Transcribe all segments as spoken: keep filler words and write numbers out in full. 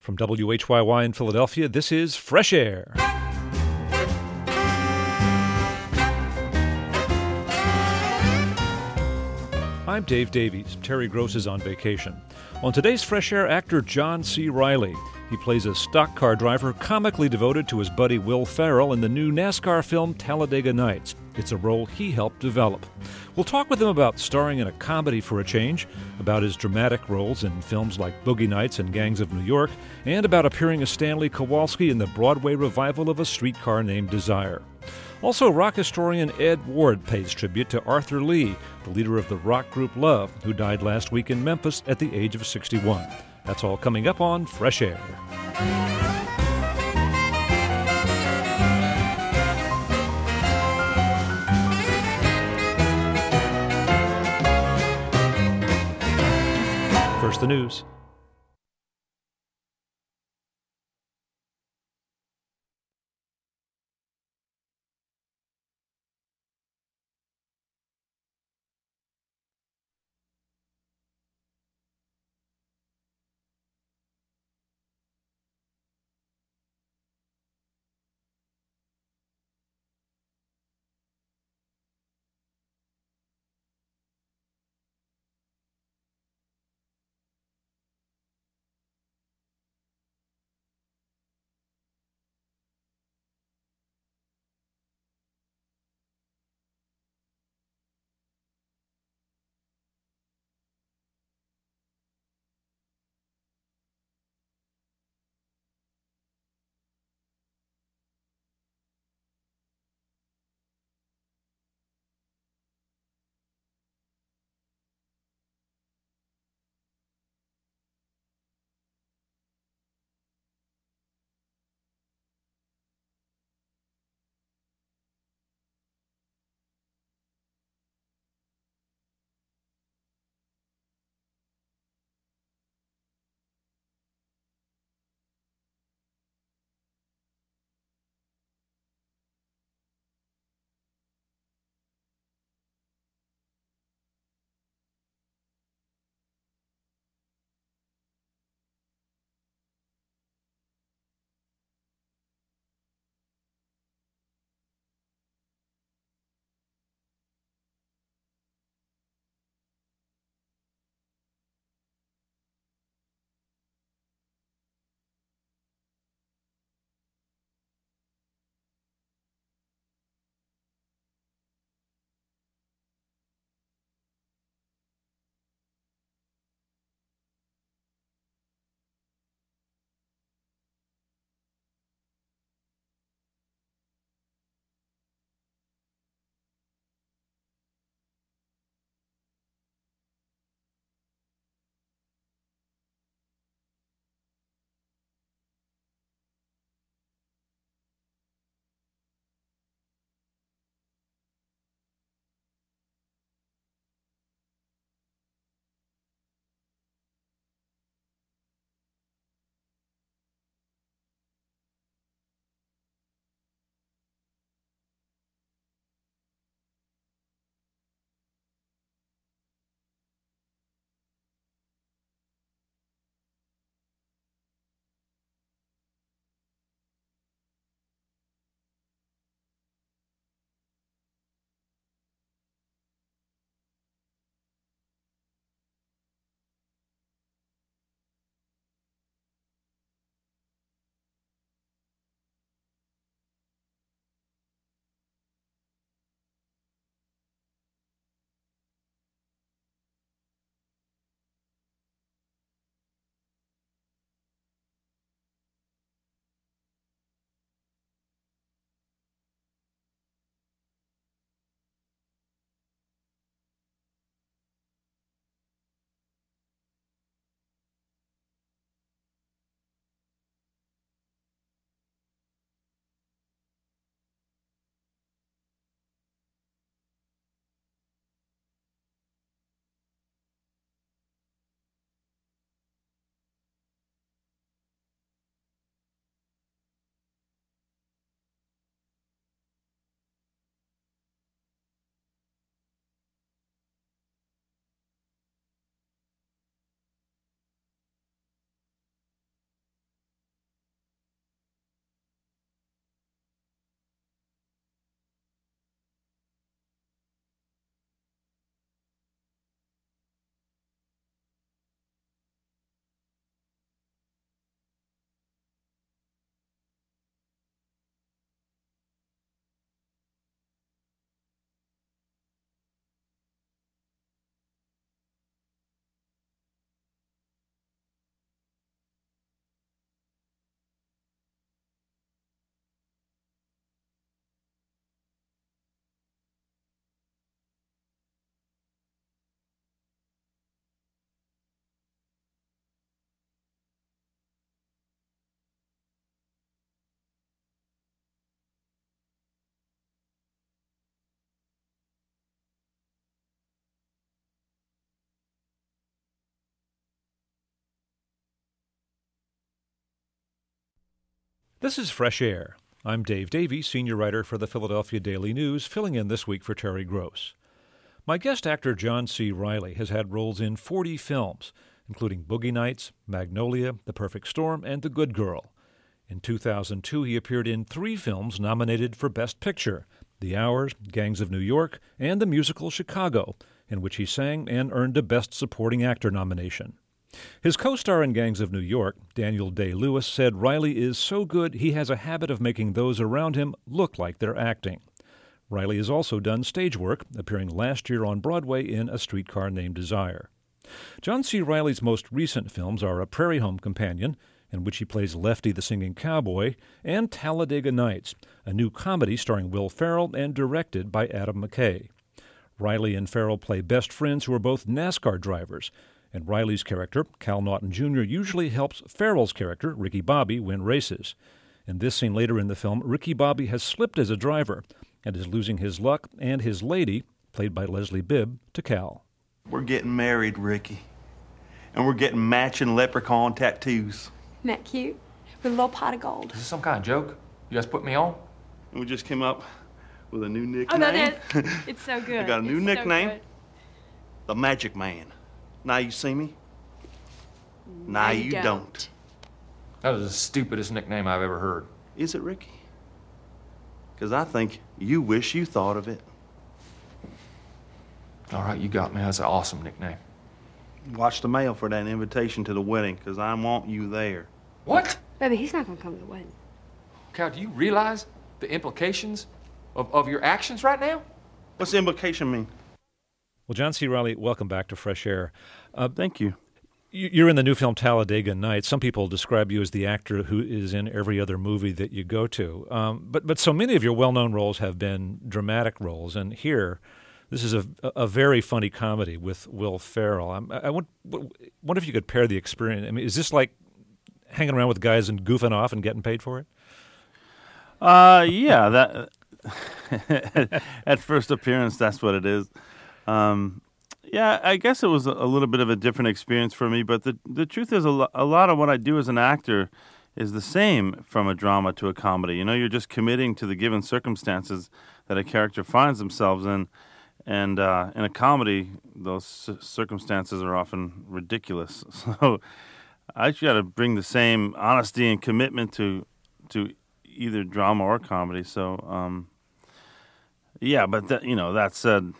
From W H Y Y in Philadelphia, this is Fresh Air. I'm Dave Davies. Terry Gross is on vacation. On today's Fresh Air, actor John C. Reilly. He plays a stock car driver comically devoted to his buddy Will Ferrell in the new NASCAR film Talladega Nights. It's a role he helped develop. We'll talk with him about starring in a comedy for a change, about his dramatic roles in films like Boogie Nights and Gangs of New York, and about appearing as Stanley Kowalski in the Broadway revival of A Streetcar Named Desire. Also, rock historian Ed Ward pays tribute to Arthur Lee, the leader of the rock group Love, who died last week in Memphis at the age of sixty-one. That's all coming up on Fresh Air. First, the news. This is Fresh Air. I'm Dave Davies, senior writer for the Philadelphia Daily News, filling in this week for Terry Gross. My guest actor John C. Reilly has had roles in forty films, including Boogie Nights, Magnolia, The Perfect Storm, and The Good Girl. In two thousand two, he appeared in three films nominated for Best Picture, The Hours, Gangs of New York, and the musical Chicago, in which he sang and earned a Best Supporting Actor nomination. His co-star in Gangs of New York, Daniel Day-Lewis, said Reilly is so good he has a habit of making those around him look like they're acting. Reilly has also done stage work, appearing last year on Broadway in A Streetcar Named Desire. John C. Reilly's most recent films are A Prairie Home Companion, in which he plays Lefty the Singing Cowboy, and Talladega Nights, a new comedy starring Will Ferrell and directed by Adam McKay. Reilly and Ferrell play best friends who are both NASCAR drivers, and Reilly's character, Cal Naughton Junior, usually helps Ferrell's character, Ricky Bobby, win races. In this scene later in the film, Ricky Bobby has slipped as a driver and is losing his luck and his lady, played by Leslie Bibb, to Cal. We're getting married, Ricky, and we're getting matching leprechaun tattoos. Isn't that cute? With a little pot of gold. Is this some kind of joke? You guys put me on? We just came up with a new nickname. Oh, no, that, it's so good. We got a new it's nickname, so the Magic Man. Now you see me, now, now you, you don't. don't. That was the stupidest nickname I've ever heard. Is it, Ricky? Because I think you wish you thought of it. All right, you got me. That's an awesome nickname. Watch the mail for that invitation to the wedding, because I want you there. What? Baby, he's not going to come to the wedding. Cal, do you realize the implications of, of your actions right now? What's the implication mean? Well, John C. Reilly, welcome back to Fresh Air. Uh, Thank you. You're in the new film Talladega Nights. Some people describe you as the actor who is in every other movie that you go to. Um, but but so many of your well-known roles have been dramatic roles, and here, this is a a very funny comedy with Will Ferrell. I'm, I want, wonder if you could pair the experience. I mean, is this like hanging around with guys and goofing off and getting paid for it? Uh, yeah. That at first appearance, that's what it is. Um, yeah, I guess it was a, a little bit of a different experience for me, but the the truth is a, lo- a lot of what I do as an actor is the same from a drama to a comedy. You know, you're just committing to the given circumstances that a character finds themselves in, and uh, in a comedy, those c- circumstances are often ridiculous. So I got to bring the same honesty and commitment to to either drama or comedy. So, um, yeah, but that, you know, that said,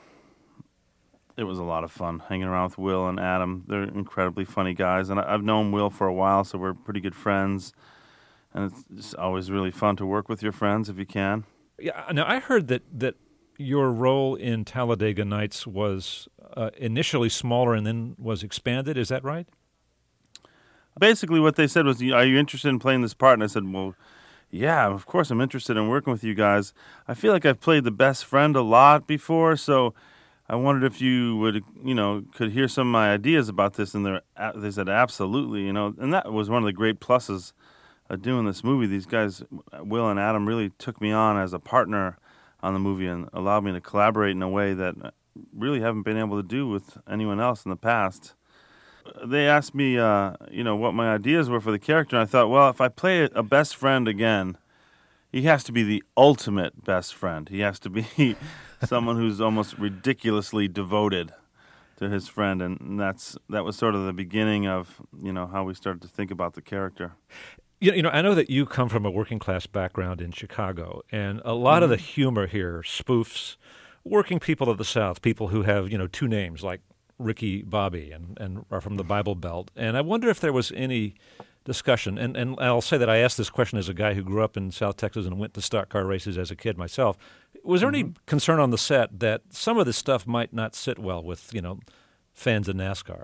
it was a lot of fun hanging around with Will and Adam. They're incredibly funny guys, and I've known Will for a while, so we're pretty good friends. And it's just always really fun to work with your friends if you can. Yeah. Now I heard that that your role in Talladega Nights was uh, initially smaller and then was expanded. Is that right? Basically, what they said was, "Are you interested in playing this part?" And I said, "Well, yeah, of course I'm interested in working with you guys. I feel like I've played the best friend a lot before, so I wondered if you would, you know, could hear some of my ideas about this." And they said, "Absolutely," you know. And that was one of the great pluses of doing this movie. These guys, Will and Adam, really took me on as a partner on the movie and allowed me to collaborate in a way that I really haven't been able to do with anyone else in the past. They asked me, uh, you know, what my ideas were for the character, and I thought, well, if I play a best friend again, he has to be the ultimate best friend. He has to be someone who's almost ridiculously devoted to his friend, and that's that was sort of the beginning of, you know, how we started to think about the character. You, you know, I know that you come from a working-class background in Chicago, and a lot mm-hmm. of the humor here spoofs working people of the South, people who have, you know, two names, like Ricky Bobby, and, and are from the Bible Belt. And I wonder if there was any discussion, and, and I'll say that I asked this question as a guy who grew up in South Texas and went to stock car races as a kid myself. Was there mm-hmm. any concern on the set that some of this stuff might not sit well with, you know, fans of NASCAR?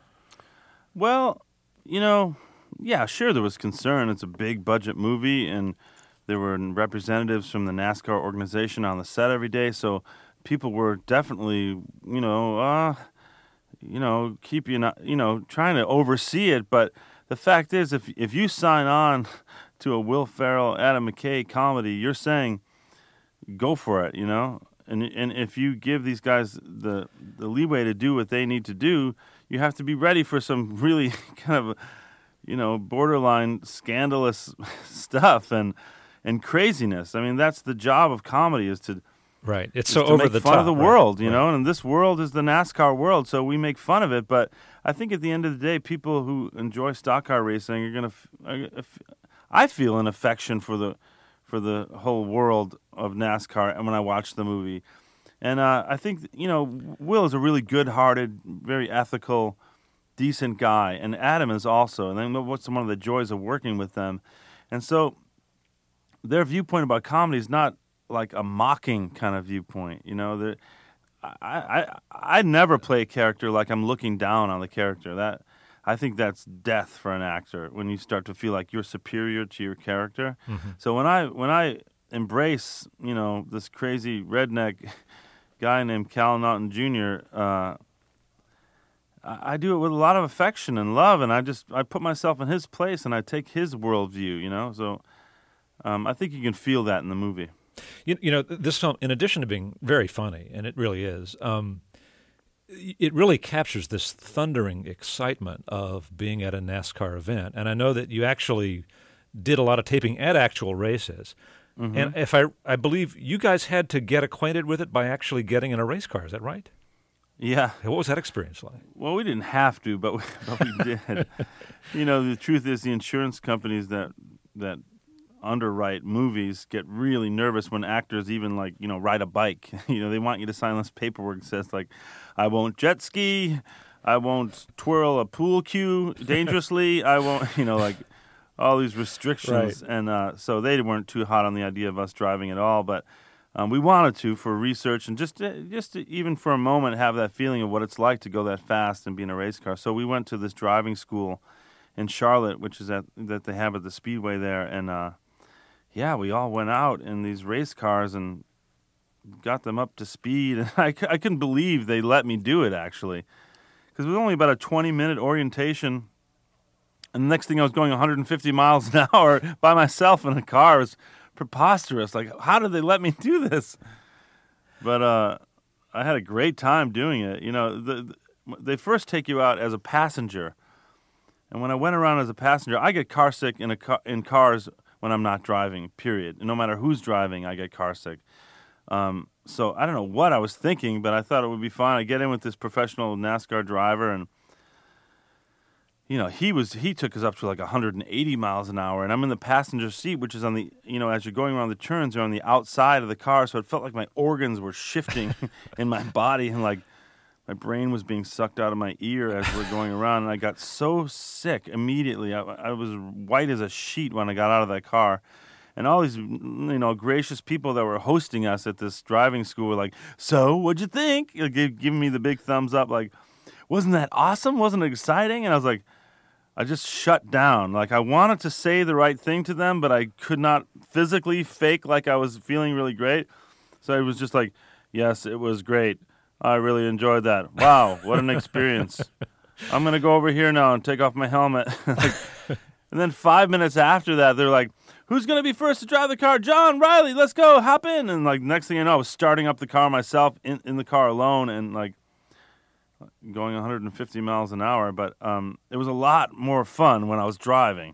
Well, you know, yeah, sure there was concern. It's a big budget movie, and there were representatives from the NASCAR organization on the set every day, so people were definitely, you know, uh, you know, keep you not, you know, trying to oversee it. But the fact is, if if you sign on to a Will Ferrell, Adam McKay comedy, you're saying, go for it, you know. And and if you give these guys the the leeway to do what they need to do, you have to be ready for some really kind of, you know, borderline scandalous stuff and and craziness. I mean, that's the job of comedy is to Right. It's is so to over make the fun top. of the right, world, you right. know, and this world is the NASCAR world, so we make fun of it. But I think at the end of the day, people who enjoy stock car racing are gonna. F- are, f- I feel an affection for the for the whole world of NASCAR, and when I watch the movie, and uh, I think you know, Will is a really good-hearted, very ethical, decent guy, and Adam is also. And then what's one of the joys of working with them, and so their viewpoint about comedy is not like a mocking kind of viewpoint. You know, that I, I I never play a character like I'm looking down on the character. That I think that's death for an actor when you start to feel like you're superior to your character. Mm-hmm. So when I when I embrace, you know, this crazy redneck guy named Cal Naughton Junior, uh, I, I do it with a lot of affection and love, and I just I put myself in his place and I take his worldview. You know, so um, I think you can feel that in the movie. You, you know, this film, in addition to being very funny, and it really is, um, it really captures this thundering excitement of being at a NASCAR event. And I know that you actually did a lot of taping at actual races. Mm-hmm. And if I, I believe you guys had to get acquainted with it by actually getting in a race car. Is that right? Yeah. What was that experience like? Well, we didn't have to, but we, but we did. You know, the truth is the insurance companies that that underwrite movies get really nervous when actors even like, you know, ride a bike. You know, they want you to sign this paperwork that says like, I won't jet ski, I won't twirl a pool cue dangerously, I won't, you know, like all these restrictions. Right. And uh, so they weren't too hot on the idea of us driving at all, but um, we wanted to for research and just to, just to even for a moment have that feeling of what it's like to go that fast and be in a race car. So we went to this driving school in Charlotte, which is at that they have at the Speedway there, and uh, yeah, we all went out in these race cars and got them up to speed. And I, I couldn't believe they let me do it, actually, because it was only about a twenty-minute orientation. And the next thing I was going one hundred fifty miles an hour by myself in a car. It was preposterous. Like, how did they let me do this? But uh, I had a great time doing it. You know, the, the, they first take you out as a passenger. And when I went around as a passenger, I get car sick in a car, in cars when I'm not driving, period. No matter who's driving, I get car sick. Um, so I don't know what I was thinking, but I thought it would be fun. I get in with this professional NASCAR driver, and you know, he was he took us up to like one hundred eighty miles an hour, and I'm in the passenger seat, which is on the, you know, as you're going around the turns, you're on the outside of the car, so it felt like my organs were shifting in my body, and like my brain was being sucked out of my ear as we're going around, and I got so sick immediately. I, I was white as a sheet when I got out of that car. And all these, you know, gracious people that were hosting us at this driving school were like, so, what'd you think? You know, give, giving me the big thumbs up, like, wasn't that awesome? Wasn't it exciting? And I was like, I just shut down. Like, I wanted to say the right thing to them, but I could not physically fake like I was feeling really great. So I was just like, yes, it was great. I really enjoyed that. Wow, what an experience. I'm going to go over here now and take off my helmet. Like, and then five minutes after that, they're like, who's going to be first to drive the car? John Riley, let's go, hop in. And like next thing I know, I was starting up the car myself in, in the car alone and like going one hundred fifty miles an hour. But um, it was a lot more fun when I was driving.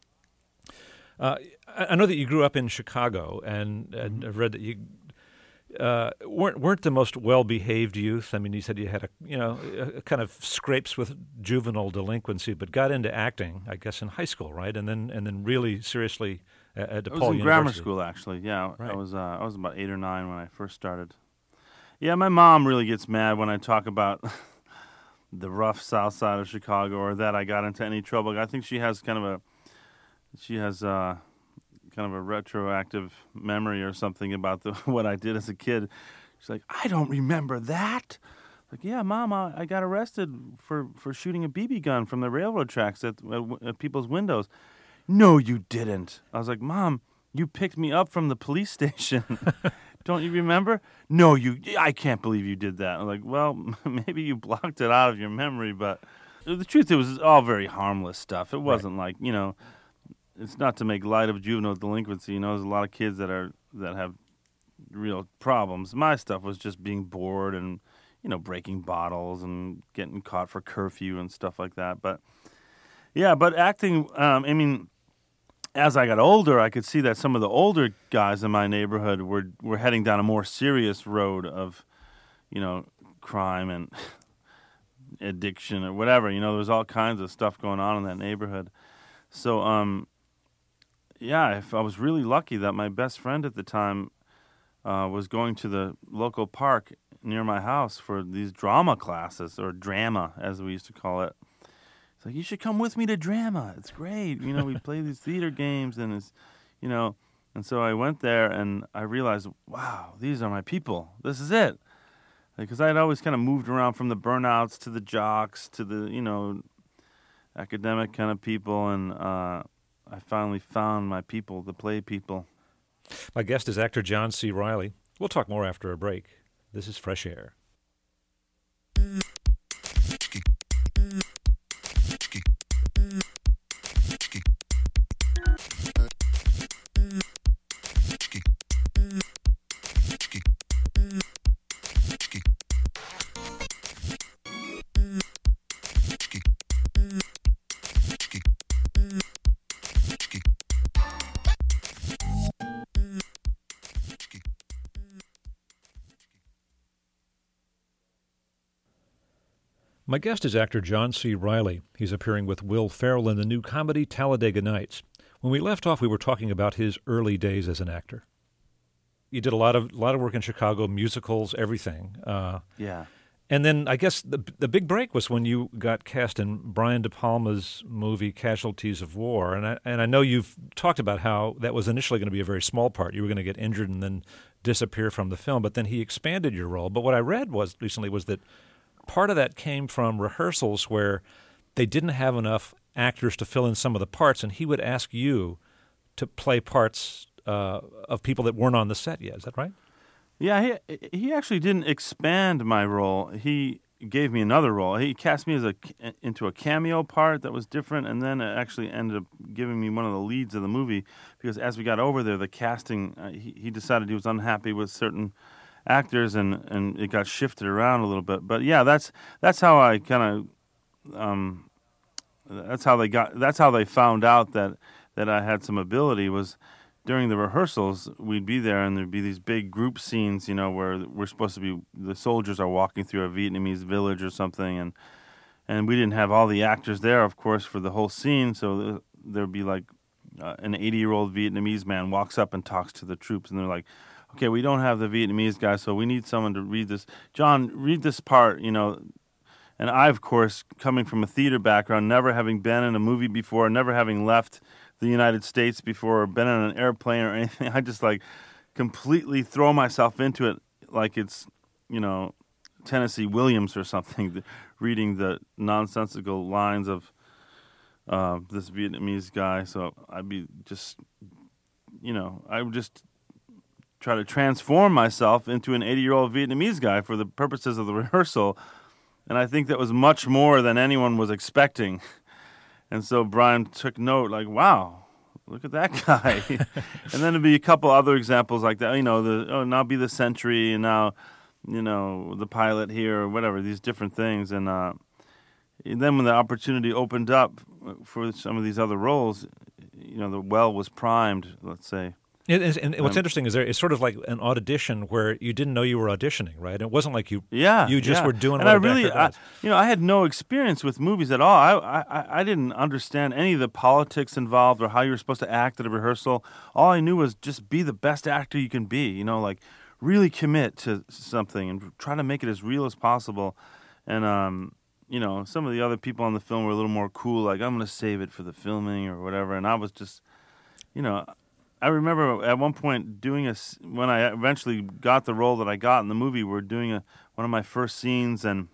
Uh, I know that you grew up in Chicago, and, and I've read that you uh, weren't weren't the most well-behaved youth. I mean, you said you had a you know a, a kind of scrapes with juvenile delinquency, but got into acting, I guess, in high school, right? And then and then really seriously at, at DePaul I was in University. grammar school, actually. Yeah, Right. I was uh, I was about eight or nine when I first started. Yeah, my mom really gets mad when I talk about the rough South Side of Chicago or that I got into any trouble. I think she has kind of a she has uh, kind of a retroactive memory or something about the what I did as a kid. She's like, I don't remember that. Like, yeah, Mom, I, I got arrested for, for shooting a B B gun from the railroad tracks at, at, at people's windows. No, you didn't. I was like, Mom, you picked me up from the police station. Don't you remember? No, you. I can't believe you did that. I'm like, well, maybe you blocked it out of your memory, but the truth, it was all very harmless stuff. It wasn't right. like, you know, it's not to make light of juvenile delinquency. You know, there's a lot of kids that are that have real problems. My stuff was just being bored and, you know, breaking bottles and getting caught for curfew and stuff like that. But Yeah, but acting, um, I mean, as I got older, I could see that some of the older guys in my neighborhood were were heading down a more serious road of, you know, crime and addiction or whatever. You know, there was all kinds of stuff going on in that neighborhood. So, um, yeah, if I was really lucky that my best friend at the time uh, was going to the local park near my house for these drama classes, or drama, as we used to call it. It's like, you should come with me to drama. It's great. You know, we play these theater games, and it's, you know, and so I went there, and I realized, wow, these are my people. This is it. Because I had always kind of moved around from the burnouts to the jocks to the, you know, academic kind of people, and uh, I finally found my people, the play people. My guest is actor John C. Reilly. We'll talk more after a break. This is Fresh Air. My guest is actor John C. Reilly. He's appearing with Will Ferrell in the new comedy Talladega Nights. When we left off, we were talking about his early days as an actor. You did a lot of a lot of work in Chicago, musicals, everything. Uh, Yeah. and then I guess the the big break was when you got cast in Brian De Palma's movie Casualties of War. And I, and I know you've talked about how that was initially going to be a very small part. You were going to get injured and then disappear from the film. But then he expanded your role. But what I read was recently was that part of that came from rehearsals where they didn't have enough actors to fill in some of the parts, and he would ask you to play parts uh, of people that weren't on the set yet. Is that right? Yeah, he he actually didn't expand my role. He gave me another role. He cast me as a into a cameo part that was different, and then it actually ended up giving me one of the leads of the movie, because as we got over there, the casting, uh, he, he decided he was unhappy with certain actors, and, and it got shifted around a little bit. But yeah, that's that's how I kind of um, that's how they got that's how they found out that that I had some ability. Was during the rehearsals, we'd be there, and there'd be these big group scenes, you know, where we're supposed to be, the soldiers are walking through a Vietnamese village or something, and and we didn't have all the actors there, of course, for the whole scene. So there'd be like uh, an eighty-year-old Vietnamese man walks up and talks to the troops, and they're like, okay, we don't have the Vietnamese guy, so we need someone to read this. John, read this part, you know. And I, of course, coming from a theater background, never having been in a movie before, never having left the United States before, or been on an airplane or anything, I just, like, completely throw myself into it like it's, you know, Tennessee Williams or something, reading the nonsensical lines of uh, this Vietnamese guy. So I'd be just, you know, I would just try to transform myself into an eighty-year-old Vietnamese guy for the purposes of the rehearsal. And I think that was much more than anyone was expecting. And so Brian took note, like, wow, look at that guy. And then there'd be a couple other examples like that, you know, the oh, now be the sentry, and now, you know, the pilot here, or whatever, these different things. And, uh, and then when the opportunity opened up for some of these other roles, you know, the well was primed, let's say. It is, and what's Um, interesting is there it's sort of like an audition where you didn't know you were auditioning, right? It wasn't like you Yeah, you just yeah. were doing and what I a really, actor I, does. you know, I had no experience with movies at all. I, I, I didn't understand any of the politics involved or how you were supposed to act at a rehearsal. All I knew was just be the best actor you can be. You know, like really commit to something and try to make it as real as possible. And um, you know, some of the other people on the film were a little more cool, like I'm going to save it for the filming or whatever. And I was just, you know. I remember at one point doing a, when I eventually got the role that I got in the movie, we were doing a, one of my first scenes, and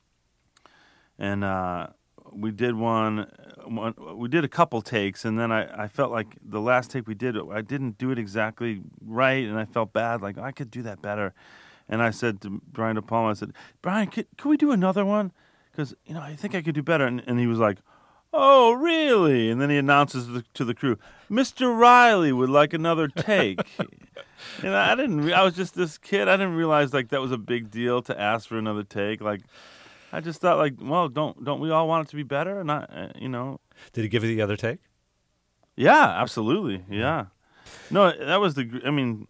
and uh, we did one, one, we did a couple takes, and then I, I felt like the last take we did, I didn't do it exactly right, and I felt bad, like I could do that better. And I said to Brian De Palma, I said, Brian, could, could we do another one? Because, you know, I think I could do better. And, and he was like, oh, really? And then he announces to the, to the crew, Mister Reilly would like another take. And I didn't, re- I was just this kid. I didn't realize, like, that was a big deal to ask for another take. Like, I just thought, like, well, don't don't we all want it to be better? And I, uh, you know. Did he give you the other take? Yeah, absolutely. Yeah. No, that was the. I mean,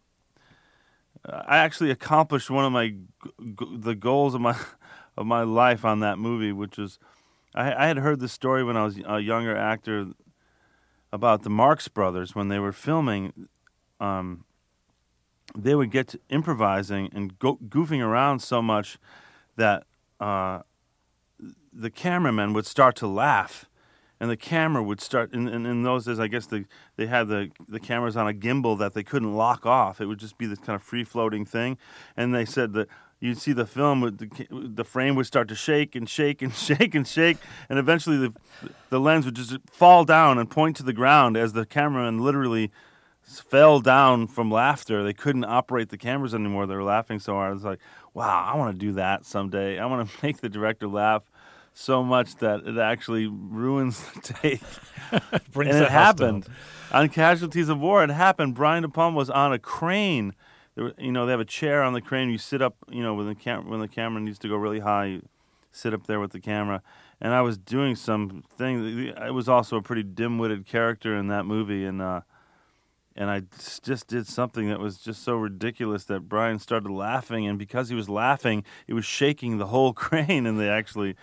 I actually accomplished one of my g- g- the goals of my of my life on that movie, which was I, I had heard the story when I was a younger actor about the Marx Brothers when they were filming. Um, they would get to improvising and go, goofing around so much that uh, the cameramen would start to laugh. And the camera would start, in, in, in those days, I guess the, they had the, the cameras on a gimbal that they couldn't lock off. It would just be this kind of free-floating thing. And they said that you'd see the film, with the, the frame would start to shake and shake and shake and shake, and eventually the, the lens would just fall down and point to the ground as the cameraman literally fell down from laughter. They couldn't operate the cameras anymore. They were laughing so hard. I was like, wow, I want to do that someday. I want to make the director laugh so much that it actually ruins the tape. Brings And it that house happened. down. On Casualties of War, it happened. Brian De Palma was on a crane. There, were- you know, they have a chair on the crane. You sit up, you know, when the, cam- when the camera needs to go really high, you sit up there with the camera. And I was doing some thing. It was also a pretty dim-witted character in that movie, and uh, and I just did something that was just so ridiculous that Brian started laughing, and because he was laughing, it was shaking the whole crane, and they actually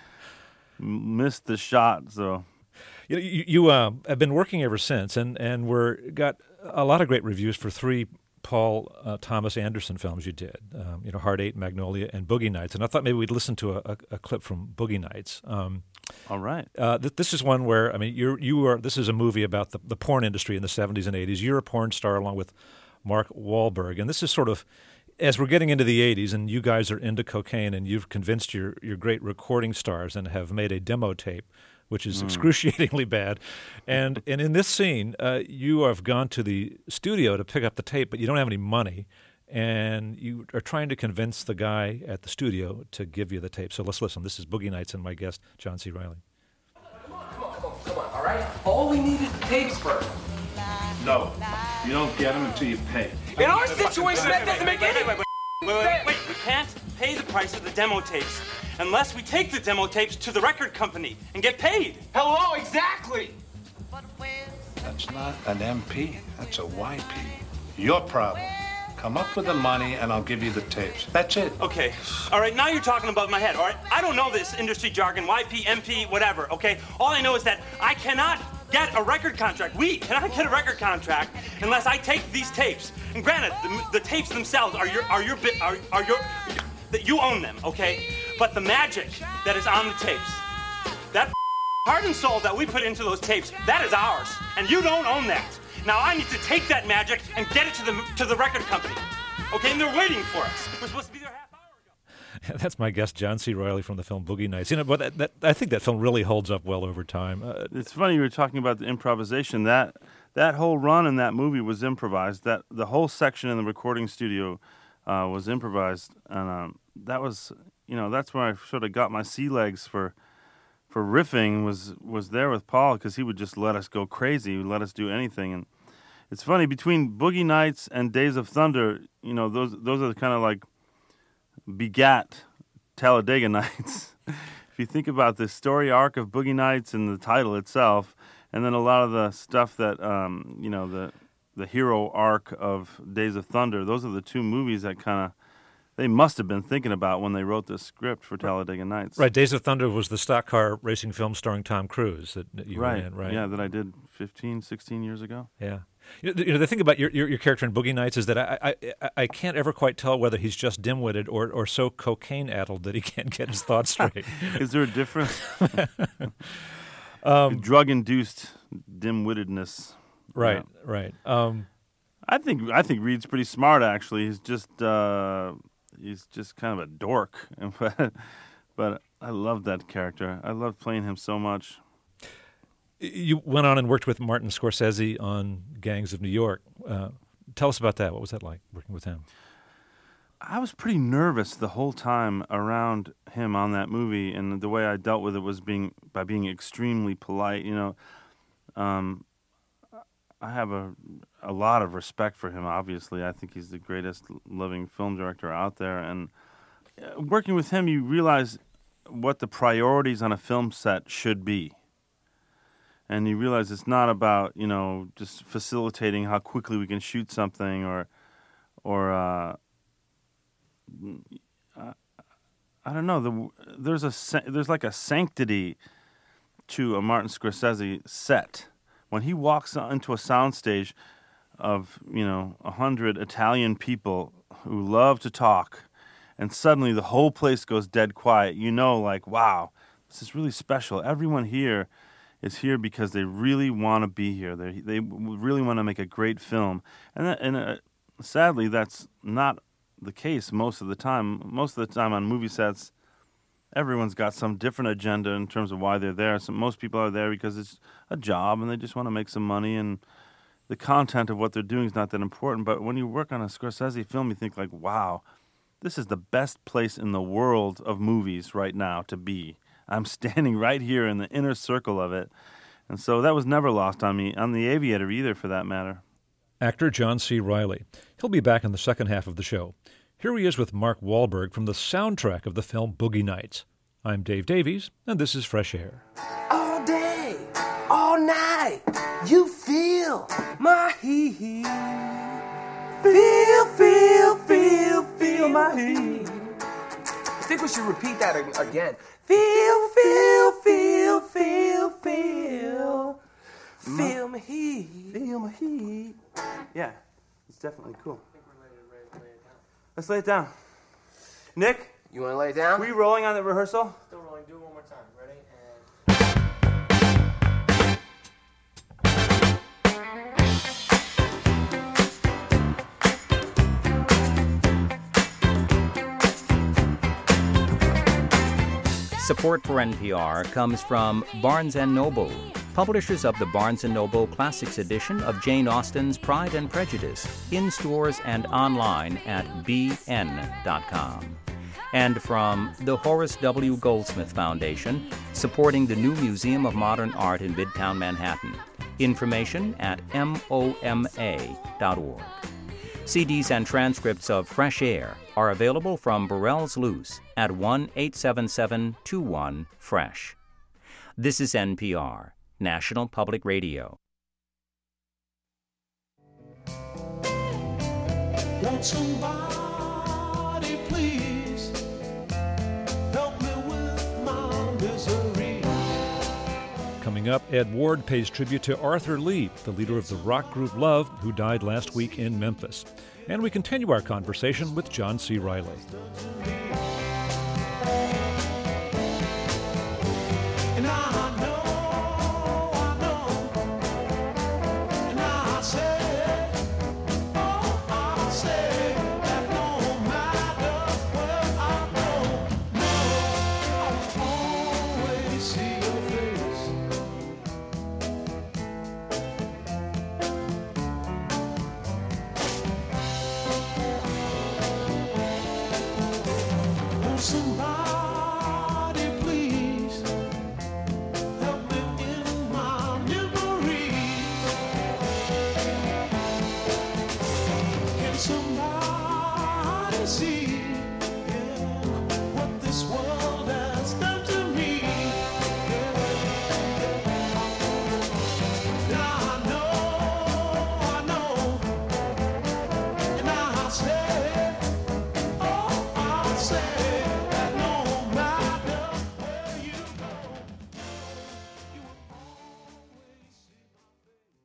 missed the shot. So You you, you uh, have been working ever since, and and we're got a lot of great reviews for three Paul uh, Thomas Anderson films you did. Um, you know, Heart Eight, Magnolia, and Boogie Nights. And I thought maybe we'd listen to a, a, a clip from Boogie Nights. Um, all right. Uh, th- this is one where I mean, you're you are. This is a movie about the, the porn industry in the seventies and eighties. You're a porn star along with Mark Wahlberg, and this is sort of as we're getting into the eighties, and you guys are into cocaine, and you've convinced your your great recording stars and have made a demo tape, which is Mm. excruciatingly bad. And and in this scene, uh, you have gone to the studio to pick up the tape, but you don't have any money, and you are trying to convince the guy at the studio to give you the tape. So let's listen. This is Boogie Nights and my guest, John C. Reilly. Come on, come on, come on, all right? All we need is the tapes first. No, you don't get them until you pay. In our situation, that doesn't make any Wait, wait, wait, wait. We can't pay the price of the demo tapes unless we take the demo tapes to the record company and get paid. Hello, exactly. That's not an M P. That's a Y P. Your problem. Come up with the money and I'll give you the tapes. That's it. Okay, all right, now you're talking above my head, all right? I don't know this industry jargon, Y P, M P, whatever, okay? All I know is that I cannot get a record contract. We cannot get a record contract unless I take these tapes. And granted, the, the tapes themselves are your, are your, bit, are, are your, that you own them, okay? But the magic that is on the tapes, that heart and soul that we put into those tapes, that is ours, and you don't own that. Now I need to take that magic and get it to the to the record company, okay? And they're waiting for us. We're supposed to be there half hour ago. That's my guest, John C. Reilly from the film Boogie Nights. You know, but that, that, I think that film really holds up well over time. Uh, It's funny you were talking about the improvisation. That that whole run in that movie was improvised. That the whole section in the recording studio uh, was improvised, and um, that was, you know, that's where I sort of got my sea legs for for riffing. Was was there with Paul because he would just let us go crazy. He would let us do anything. And it's funny, between Boogie Nights and Days of Thunder, you know, those those are the kind of like begat Talladega Nights. If you think about the story arc of Boogie Nights and the title itself, and then a lot of the stuff that, um, you know, the the hero arc of Days of Thunder, those are the two movies that kind of, they must have been thinking about when they wrote the script for Talladega Nights. right, Days of Thunder was the stock car racing film starring Tom Cruise that, that you Right, were in, right? yeah, that I did fifteen, sixteen years ago. Yeah. You know, you know, the thing about your, your your character in Boogie Nights is that I, I I I can't ever quite tell whether he's just dim-witted or, or so cocaine-addled that he can't get his thoughts straight. Is there a difference? um, Drug-induced dim-wittedness. Right, Yeah. right. Um, I think I think Reed's pretty smart. Actually, he's just uh, he's just kind of a dork. but but I love that character. I love playing him so much. you went on and worked with Martin Scorsese on Gangs of New York. Uh, tell us about that. What was that like, working with him? I was pretty nervous the whole time around him on that movie, and the way I dealt with it was being by being extremely polite. You know, um, I have a a lot of respect for him. Obviously, I think he's the greatest living film director out there. And uh, working with him, you realize what the priorities on a film set should be. and you realize it's not about, you know, just facilitating how quickly we can shoot something or, or uh, I, I don't know. The, there's a there's like a sanctity to a Martin Scorsese set when he walks into a soundstage of, you know, a hundred Italian people who love to talk, and suddenly the whole place goes dead quiet. You know, like, wow, this is really special. Everyone here is here because they really want to be here. They they really want to make a great film, and that, and uh, sadly, that's not the case most of the time. Most of the time on movie sets, everyone's got some different agenda in terms of why they're there. So most people are there because it's a job and they just want to make some money, and the content of what they're doing is not that important. But when you work on a Scorsese film, you think like, wow, this is the best place in the world of movies right now to be. I'm standing right here in the inner circle of it. And so that was never lost on me, on The Aviator either, for that matter. Actor John C. Reilly. He'll be back in the second half of the show. Here he is with Mark Wahlberg from the soundtrack of the film Boogie Nights. I'm Dave Davies, and this is Fresh Air. All day, all night, you feel my heat. Feel, feel, feel, feel my heat. I think we should repeat that again. Feel, feel, feel, feel, feel. Feel my heat. Feel my heat. Yeah, it's definitely cool. Let's lay it down. Nick? You want to lay it down? We rolling on the rehearsal? Still rolling. Do it one more time. Ready? And support for N P R comes from Barnes and Noble, publishers of the Barnes and Noble Classics edition of Jane Austen's Pride and Prejudice, in stores and online at b n dot com. And from the Horace W. Goldsmith Foundation, supporting the new Museum of Modern Art in Midtown Manhattan. Information at M O M A dot org. C Ds and transcripts of Fresh Air are available from Burrell's Loose at one eight seven seven two one fresh. This is N P R, National Public Radio. Want somebody, please help me with my misery. Coming up, Ed Ward pays tribute to Arthur Lee, the leader of the rock group Love, who died last week in Memphis. And we continue our conversation with John C. Reilly. And I know, I know, and I say, oh, I say that no matter where I go, no, I'll always see your face. Oh, somebody, please help me in my memories. Can somebody see, yeah, what this world has done to me? Now I know, I know, and I say, oh, I say that no matter where you go, you will always see my face.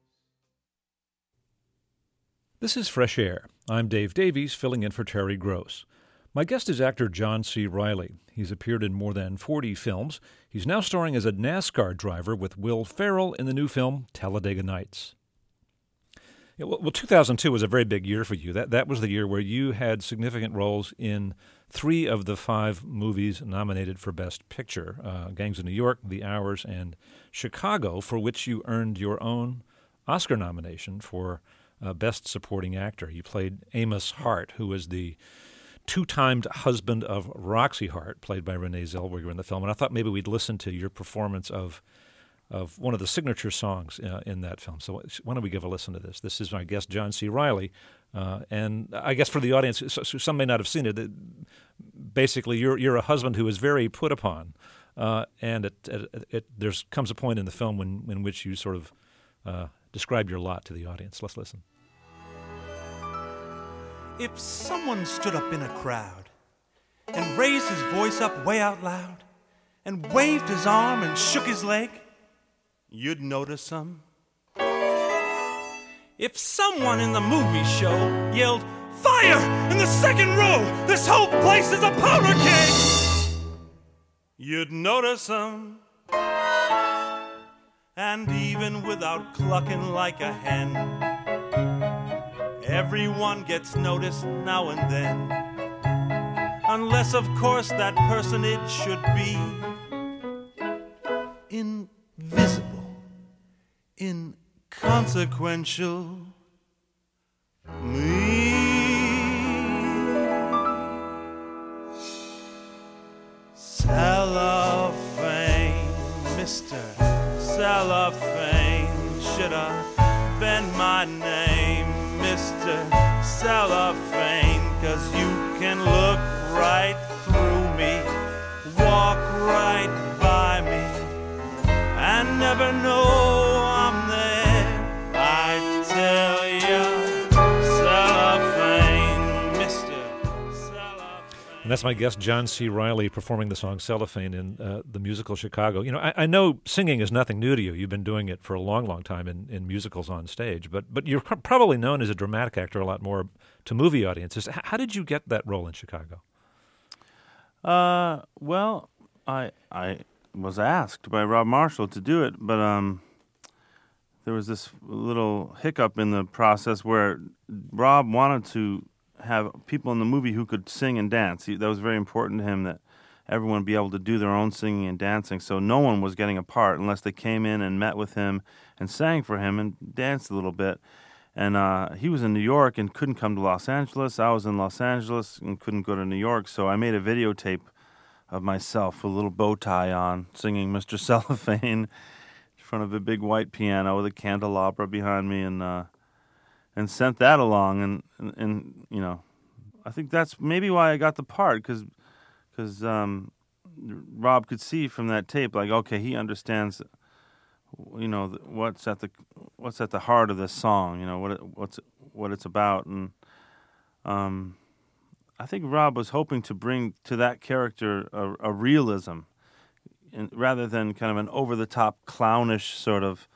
This is Fresh Air. I'm Dave Davies, filling in for Terry Gross. My guest is actor John C. Reilly. He's appeared in more than forty films. He's now starring as a NASCAR driver with Will Ferrell in the new film Talladega Nights. Yeah, well, well, two thousand two was a very big year for you. That that was the year where you had significant roles in three of the five movies nominated for Best Picture, uh, Gangs of New York, The Hours, and Chicago, for which you earned your own Oscar nomination for uh, Best Supporting Actor. You played Amos Hart, who was the two-timed husband of Roxy Hart, played by Renee Zellweger in the film. And I thought maybe we'd listen to your performance of of one of the signature songs uh, in that film. So why don't we give a listen to this? This is my guest, John C. Reilly. Uh, and I guess for the audience, so, so some may not have seen it, that basically you're you're a husband who is very put upon uh, and it, it, it, there's comes a point in the film when in which you sort of uh, describe your lot to the audience. Let's listen. If someone stood up in a crowd and raised his voice up way out loud and waved his arm and shook his leg, you'd notice him. If someone in the movie show yelled, "Fire in the second row! This whole place is a powder keg!" you'd notice him. And even without clucking like a hen, everyone gets noticed now and then. Unless, of course, that personage should be invisible, inconsequential. Me. Cellophane, Mister Cellophane, should have been my name, Mister Cellophane, 'cause you can look right through me, walk right by me, and never know I'm there. I tell you, Cellophane, Mister Cellophane. And that's my guest, John C. Reilly, performing the song Cellophane in uh, the musical Chicago. You know, I, I know singing is nothing new to you. You've been doing it for a long, long time in, in musicals on stage. But but you're probably known as a dramatic actor a lot more to movie audiences. H- how did you get that role in Chicago? Uh, well, I I was asked by Rob Marshall to do it, but um, there was this little hiccup in the process where Rob wanted to have people in the movie who could sing and dance. He, that was very important to him, that everyone be able to do their own singing and dancing. So no one was getting a part unless they came in and met with him and sang for him and danced a little bit. And uh, he was in New York and couldn't come to Los Angeles. I was in Los Angeles and couldn't go to New York. So I made a videotape of myself with a little bow tie on, singing Mister Cellophane in front of a big white piano with a candelabra behind me, and uh, and sent that along. And, and, and, you know, I think that's maybe why I got the part, because because um, Rob could see from that tape, like, okay, he understands, you know, what's at the what's at the heart of this song, you know, what it, what's what it's about. And um, I think Rob was hoping to bring to that character a, a realism, and rather than kind of an over-the-top clownish sort of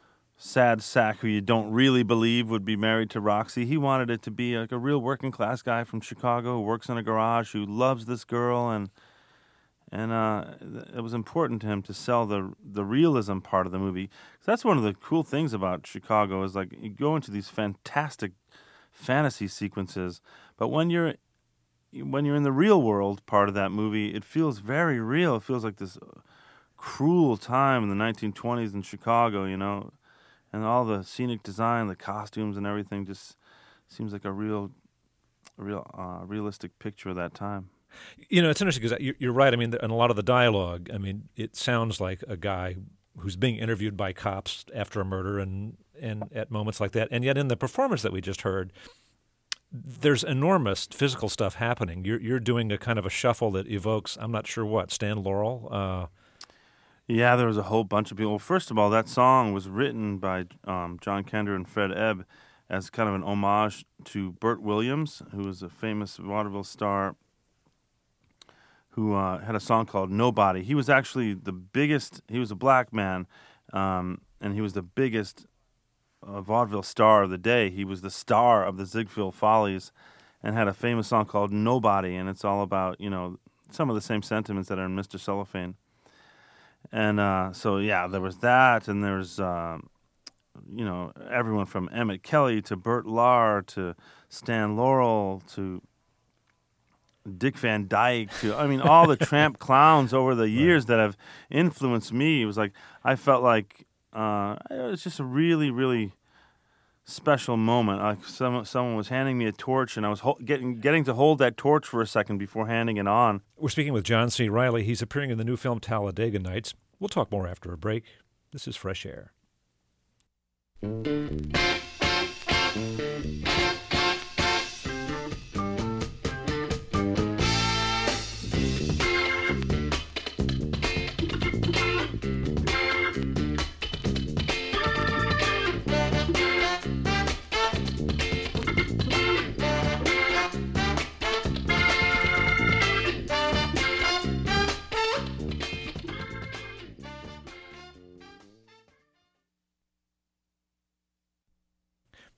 sad sack who you don't really believe would be married to Roxy. He wanted it to be like a real working-class guy from Chicago who works in a garage, who loves this girl, and and uh, it was important to him to sell the the realism part of the movie. So that's one of the cool things about Chicago, is like you go into these fantastic fantasy sequences, but when you're when you're in the real world part of that movie, it feels very real. It feels like this cruel time in the nineteen twenties in Chicago, you know, and all the scenic design, the costumes and everything just seems like a real, real, uh, realistic picture of that time. You know, it's interesting because you're right. I mean, in a lot of the dialogue, I mean, it sounds like a guy who's being interviewed by cops after a murder and, and at moments like that. And yet in the performance that we just heard, there's enormous physical stuff happening. You're you're doing a kind of a shuffle that evokes, I'm not sure what, Stan Laurel? Uh, yeah, there was a whole bunch of people. Well, first of all, that song was written by um, John Kander and Fred Ebb as kind of an homage to Burt Williams, who was a famous vaudeville star who uh, had a song called Nobody. He was actually the biggest, he was a black man, um, and he was the biggest uh, vaudeville star of the day. He was the star of the Ziegfeld Follies and had a famous song called Nobody, and it's all about, you know, some of the same sentiments that are in Mister Cellophane. And uh, so, yeah, there was that, and there's, uh, you know, everyone from Emmett Kelly to Burt Lahr to Stan Laurel to Dick Van Dyke to, I mean, all the tramp clowns over the years that have influenced me. It was like, I felt like uh, it was just a really, really special moment. Like someone, someone was handing me a torch, and I was ho- getting getting to hold that torch for a second before handing it on. We're speaking with John C. Reilly. He's appearing in the new film Talladega Nights. We'll talk more after a break. This is Fresh Air.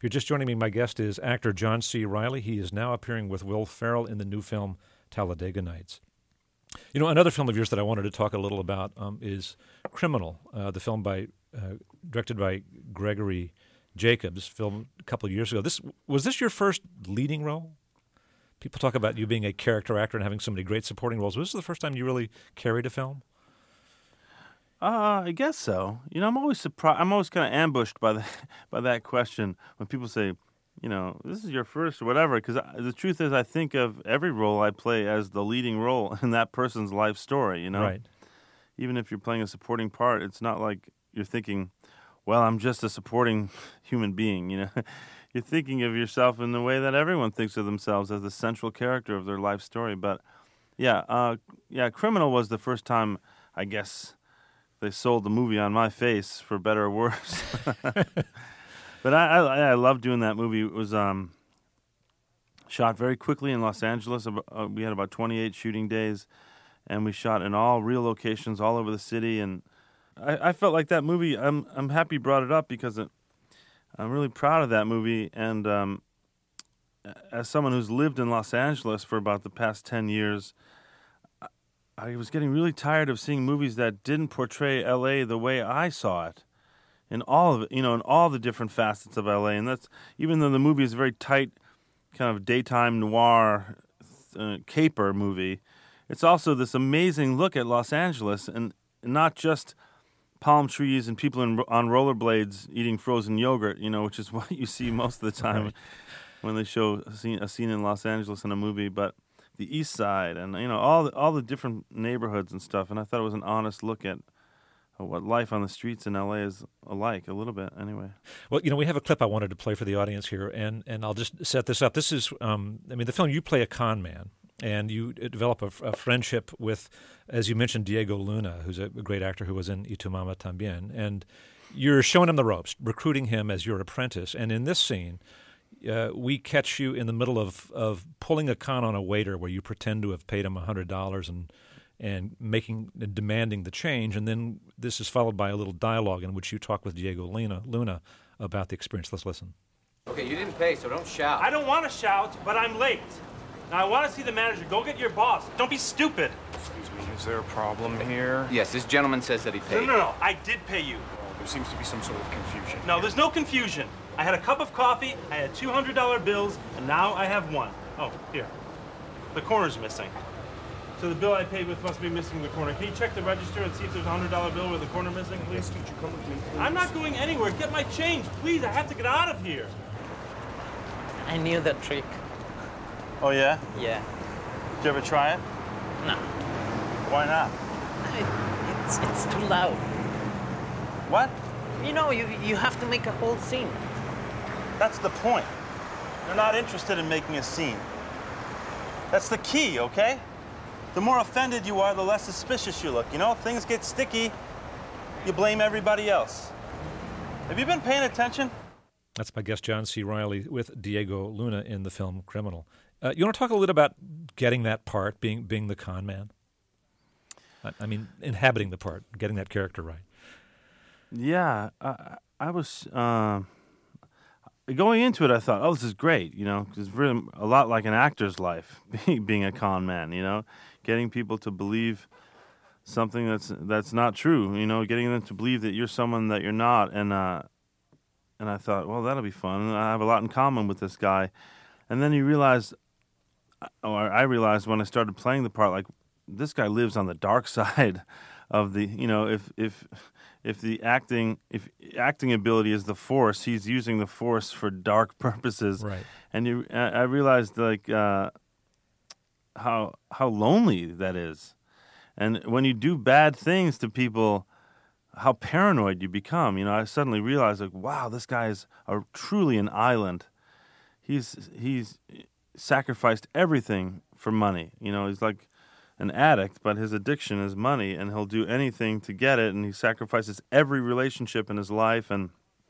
If you're just joining me, my guest is actor John C. Reilly. He is now appearing with Will Ferrell in the new film Talladega Nights. You know, another film of yours that I wanted to talk a little about um, is Criminal, uh, the film by uh, directed by Gregory Jacobs, filmed a couple of years ago. This was this your first leading role? People talk about you being a character actor and having so many great supporting roles. Was this the first time you really carried a film? Uh, I guess so. You know, I'm always surprised. I'm always kind of ambushed by the by that question when people say, you know, this is your first or whatever. Because the truth is, I think of every role I play as the leading role in that person's life story. You know, right? Even if you're playing a supporting part, it's not like you're thinking, well, I'm just a supporting human being. You know, you're thinking of yourself in the way that everyone thinks of themselves as the central character of their life story. But yeah, uh, yeah, Criminal was the first time, I guess, they sold the movie on my face, for better or worse. But I, I, I love doing that movie. It was um, shot very quickly in Los Angeles. Uh, we had about twenty-eight shooting days, and we shot in all real locations all over the city. And I, I felt like that movie. I'm I'm happy you brought it up because it, I'm really proud of that movie. And um, as someone who's lived in Los Angeles for about the past ten years. I was getting really tired of seeing movies that didn't portray L A the way I saw it, in all of it, you know, in all the different facets of L A. And that's even though the movie is a very tight, kind of daytime noir uh, caper movie, it's also this amazing look at Los Angeles, and not just palm trees and people in, on rollerblades eating frozen yogurt, you know, which is what you see most of the time right. when they show a scene, a scene in Los Angeles in a movie, but the East Side, and you know all the, all the different neighborhoods and stuff. And I thought it was an honest look at what life on the streets in L A is like, a little bit, anyway. Well, you know, we have a clip I wanted to play for the audience here, and, and I'll just set this up. This is, um, I mean, the film, you play a con man, and you develop a, a friendship with, as you mentioned, Diego Luna, who's a great actor who was in Y Tu Mama Tambien, and you're showing him the ropes, recruiting him as your apprentice. And in this scene, Uh, we catch you in the middle of, of pulling a con on a waiter where you pretend to have paid him one hundred dollars and and making and demanding the change, and then this is followed by a little dialogue in which you talk with Diego Luna, Luna about the experience. Let's listen. Okay, you didn't pay, so don't shout. I don't want to shout, but I'm late. Now, I want to see the manager. Go get your boss. Don't be stupid. Excuse me, is there a problem here? Yes, this gentleman says that he paid. No, no, no. I did pay you. Oh, there seems to be some sort of confusion. No, there's no confusion. I had a cup of coffee, I had two hundred dollar bills, and now I have one. Oh, here. The corner's missing. So the bill I paid with must be missing the corner. Can you check the register and see if there's a one hundred dollar bill with the corner missing, please? Could you come with me, please? I'm not going anywhere. Get my change, please. I have to get out of here. I knew that trick. Oh, yeah? Yeah. Did you ever try it? No. Why not? It, it's, it's too loud. What? You know, you, you have to make a whole scene. That's the point. They're not interested in making a scene. That's the key, okay? The more offended you are, the less suspicious you look. You know, if things get sticky, you blame everybody else. Have you been paying attention? That's my guest, John C. Reilly, with Diego Luna in the film Criminal. Uh, you want to talk a little bit about getting that part, being being the con man? I, I mean, inhabiting the part, getting that character right. Yeah, I, I was... Uh... Going into it, I thought, oh, this is great, you know, it's really a lot like an actor's life, being a con man, you know, getting people to believe something that's that's not true, you know, getting them to believe that you're someone that you're not, and uh, and I thought, well, that'll be fun, I have a lot in common with this guy, and then you realize, or I realized when I started playing the part, like, this guy lives on the dark side of the, you know, if if... If the acting, if acting ability is the force, he's using the force for dark purposes. Right. And you, I realized like uh, how how lonely that is, and when you do bad things to people, how paranoid you become. You know, I suddenly realized like, wow, this guy is a, truly an island. He's he's sacrificed everything for money. You know, he's like an addict, but his addiction is money, and he'll do anything to get it, and he sacrifices every relationship in his life. And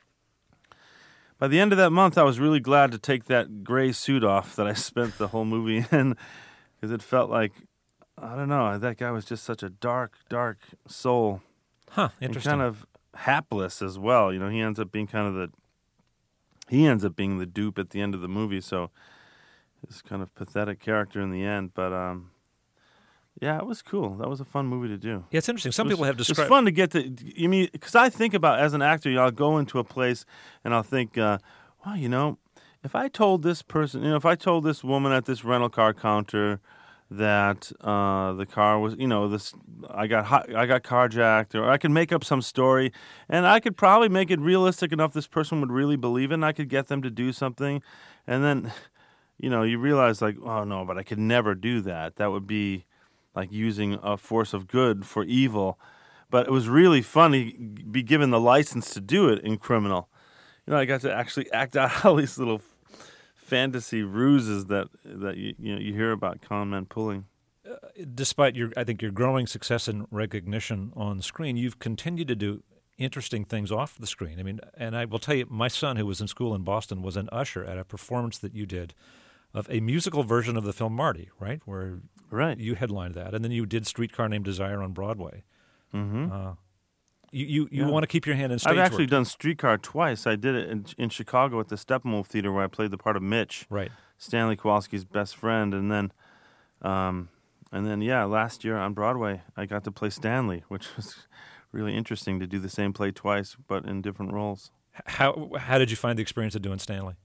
by the end of that month, I was really glad to take that gray suit off that I spent the whole movie in, because it felt like, I don't know, that guy was just such a dark, dark soul. Huh, interesting. And kind of hapless as well. You know, he ends up being kind of the, he ends up being the dupe at the end of the movie. So it's kind of pathetic character in the end, but um, yeah, it was cool. That was a fun movie to do. Yeah, it's interesting. Some It was- people have It's described. fun to get to. You mean because I think about as an actor, you know, I'll go into a place and I'll think, uh, well, you know, if I told this person, you know, if I told this woman at this rental car counter that uh, the car was, you know, this I got hot, I got carjacked, or I could make up some story, and I could probably make it realistic enough this person would really believe it, and I could get them to do something, and then, you know, you realize like, oh no, but I could never do that. That would be like using a force of good for evil. But it was really fun to be given the license to do it in Criminal. You know, I got to actually act out all these little fantasy ruses that that you you know you hear about con men pulling. Despite your, I think your growing success and recognition on screen, you've continued to do interesting things off the screen. I mean, and I will tell you, my son, who was in school in Boston, was an usher at a performance that you did of a musical version of the film Marty, right? Where right you headlined that, and then you did Streetcar Named Desire on Broadway. Mm-hmm. Uh, you you, you Yeah. want to keep your hand in stage I've actually work. done Streetcar twice. I did it in, in Chicago at the Steppenwolf Theater, where I played the part of Mitch, right? Stanley Kowalski's best friend, and then, um, and then yeah, last year on Broadway, I got to play Stanley, which was really interesting to do the same play twice, but in different roles. How how did you find the experience of doing Stanley?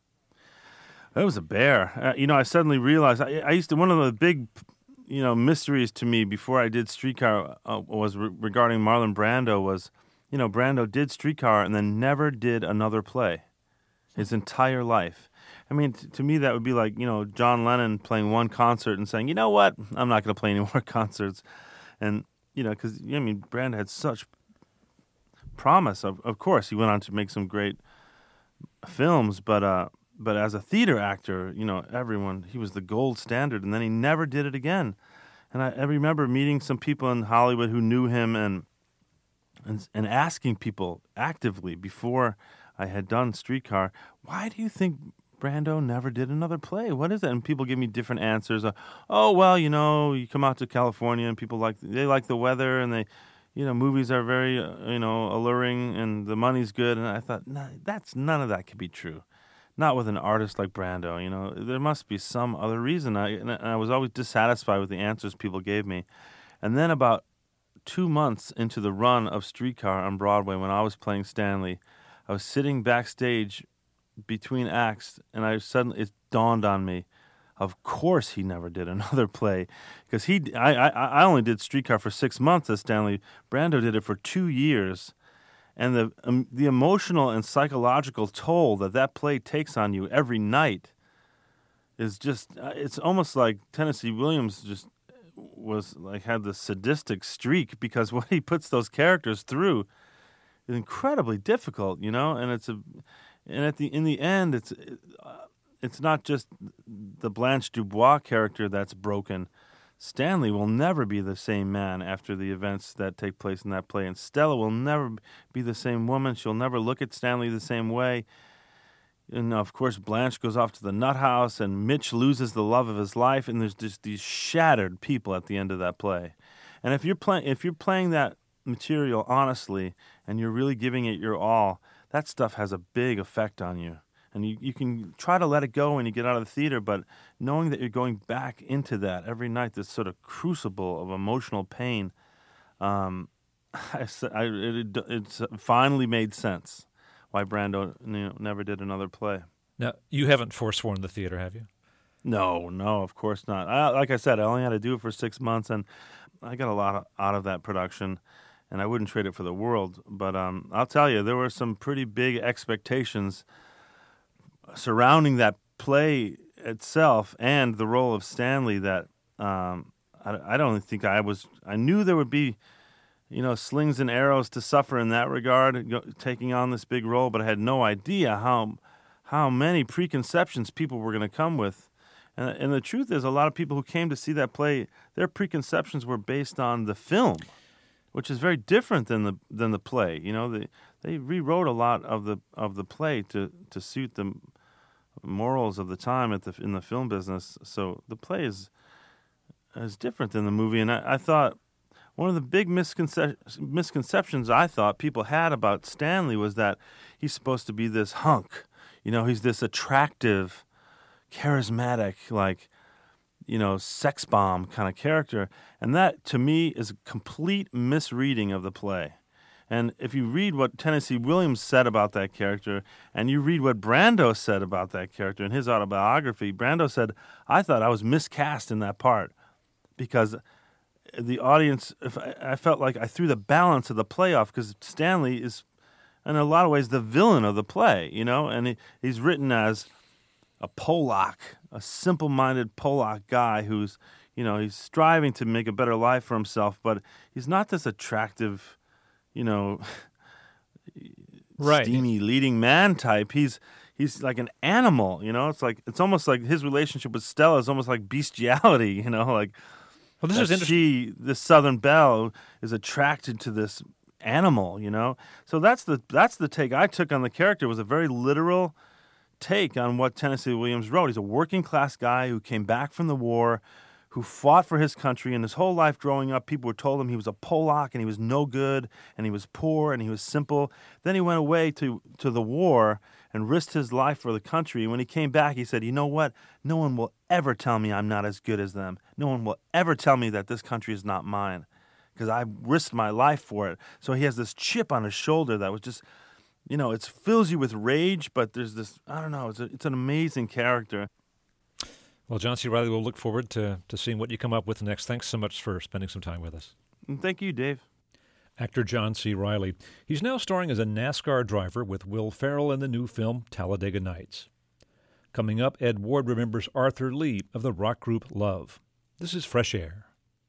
That was a bear. Uh, you know, I suddenly realized I, I used to one of the big, you know, mysteries to me before I did Streetcar uh, was re- regarding Marlon Brando was, you know, Brando did Streetcar and then never did another play, his entire life. I mean, t- to me that would be like, you know, John Lennon playing one concert and saying, you know what, I'm not going to play any more concerts, and you know, because I mean, Brando had such promise. Of of course, he went on to make some great films, but uh. But as a theater actor, you know, everyone, he was the gold standard, and then he never did it again. And I, I remember meeting some people in Hollywood who knew him and, and and asking people actively before I had done Streetcar, why do you think Brando never did another play? What is that? And people give me different answers. Uh, oh, well, you know, you come out to California and people like, they like the weather and they, you know, movies are very, uh, you know, alluring and the money's good. And I thought, nah, that's, none of that could be true. Not with an artist like Brando, you know. There must be some other reason. I, and I was always dissatisfied with the answers people gave me. And then about two months into the run of Streetcar on Broadway, when I was playing Stanley, I was sitting backstage between acts, and I suddenly it dawned on me, of course he never did another play, because he I, I I only did Streetcar for six months as Stanley. Brando did it for two years. And the um, the emotional and psychological toll that that play takes on you every night is just, uh, it's almost like Tennessee Williams just was like, had the sadistic streak, because what he puts those characters through is incredibly difficult, you know, and it's a, and at the, in the end, it's, uh, it's not just the Blanche Dubois character that's broken. Stanley will never be the same man after the events that take place in that play, and Stella will never be the same woman. She'll never look at Stanley the same way. And of course, Blanche goes off to the nut house, and Mitch loses the love of his life, and there's just these shattered people at the end of that play. And if you're playing, if you're playing that material honestly, and you're really giving it your all, that stuff has a big effect on you. And you, you can try to let it go when you get out of the theater, but knowing that you're going back into that every night, this sort of crucible of emotional pain, um, I, I, it, it's finally made sense why Brando, you know, never did another play. Now, you haven't forsworn the theater, have you? No, no, of course not. I, like I said, I only had to do it for six months, and I got a lot of, out of that production, and I wouldn't trade it for the world. But um, I'll tell you, there were some pretty big expectations surrounding that play itself and the role of Stanley that um, I, I don't think I was. I knew there would be, you know, slings and arrows to suffer in that regard, go, taking on this big role, but I had no idea how how many preconceptions people were going to come with. And, and the truth is, a lot of people who came to see that play, their preconceptions were based on the film, which is very different than the than the play. You know, they they rewrote a lot of the of the play to, to suit the morals of the time at the in the film business. So the play is is different than the movie. And I, I thought one of the big misconce- misconceptions I thought people had about Stanley was that he's supposed to be this hunk, You know, he's this attractive, charismatic, like, you know, sex bomb kind of character. And that, to me, is a complete misreading of the play. And if you read what Tennessee Williams said about that character, and you read what Brando said about that character in his autobiography, Brando said, I thought I was miscast in that part because the audience, if I, I felt like I threw the balance of the play off because Stanley is, in a lot of ways, the villain of the play, you know, and he, he's written as a Polak, a simple-minded Polak guy who's, you know, he's striving to make a better life for himself, but he's not this attractive, you know, right. steamy leading man type. He's he's like an animal, you know. It's like it's almost like his relationship with Stella is almost like bestiality, you know. Like, well, this is interesting. She, this Southern belle, is attracted to this animal, you know. So that's the that's the take I took on the character. It was a very literal take on what Tennessee Williams wrote. He's a working class guy who came back from the war, who fought for his country, and his whole life growing up, people were told him he was a Polak and he was no good and he was poor and he was simple. Then he went away to, to the war and risked his life for the country. When he came back, he said, you know what? No one will ever tell me I'm not as good as them. No one will ever tell me that this country is not mine because I risked my life for it. So he has this chip on his shoulder that was just, you know, it fills you with rage, but there's this, I don't know, it's, a, it's an amazing character. Well, John C. Reilly, we'll look forward to, to seeing what you come up with next. Thanks so much for spending some time with us. And thank you, Dave. Actor John C. Reilly. He's now starring as a NASCAR driver with Will Ferrell in the new film Talladega Nights. Coming up, Ed Ward remembers Arthur Lee of the rock group Love. This is Fresh Air.